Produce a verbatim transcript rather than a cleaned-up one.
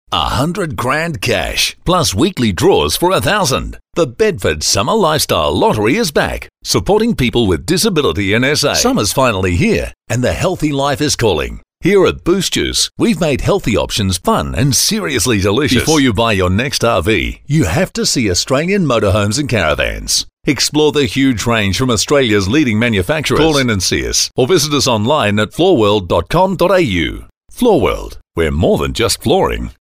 A hundred grand cash, plus weekly draws for a thousand. The Bedford Summer Lifestyle Lottery is back, supporting people with disability in S A. Summer's finally here, and the healthy life is calling. Here at Boost Juice, we've made healthy options fun and seriously delicious. Before you buy your next R V, you have to see Australian Motorhomes and Caravans. Explore the huge range from Australia's leading manufacturers. Call in and see us, or visit us online at floor world dot com dot a u. Floor World, we're more than just flooring.